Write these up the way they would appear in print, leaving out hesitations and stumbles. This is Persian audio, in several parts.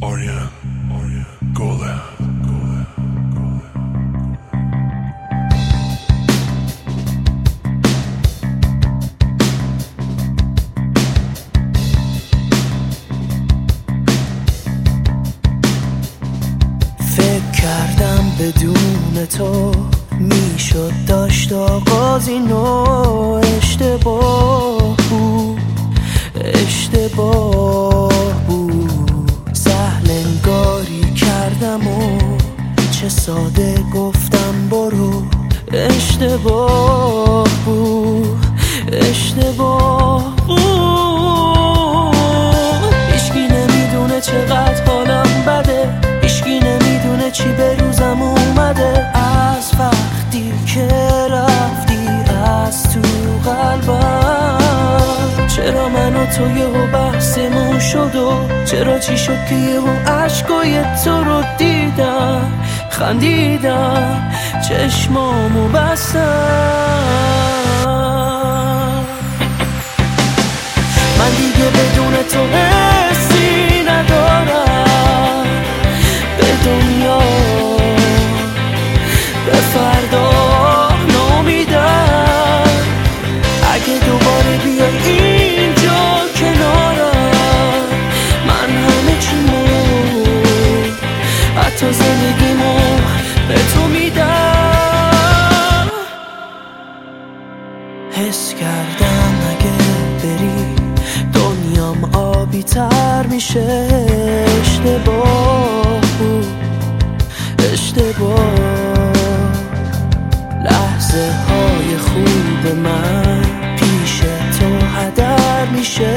آریا گله فکر کردم بدون تو میشد داشت آغازی نو. اشتباه بود سهل انگاری کردم و چه ساده گفتم برو. اشتباه بود هیچکی نمیدونه چقدر حالم بده، هیچکی نمیدونه چی به روزم اومده. از وقتی که رفتی از تو قلبم، چرا من و تو یهو بحثمون شد و چرا چی شد که یهو عشقای تو رو دیدم، خندیدم چشمامو بستم. من دیگه بدون تو حسی ندارم به دنیا، به فردا نامیدم. اگه دوباره بیای اینجا کنارم، من همه چیمو حتی زندگیمو به تو میدم. حس کردم اگه بری دنیام آبی تر میشه. اشتباه لحظه های خوب من پیش تو هدر میشه.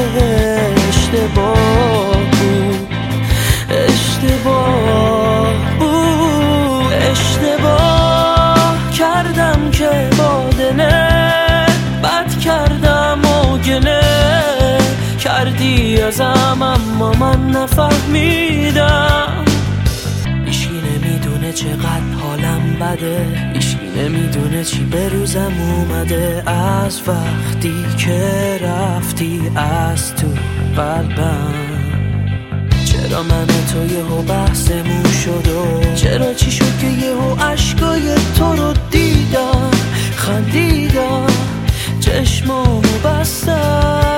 اشتباه کردم که با دلت بد کردم و گله کردی ازم، اما من نفهمیدم. هیچکی نمیدونه چقدر حالم بده، هیچکی نمیدونه چی به روزم اومده. از وقتی که رفتی از تو قلبم، چرا من و تو یهو بحثمون شد و چرا چی شد که یهو عشقای تو رو دیدم، خندیدم چشمامو بستم.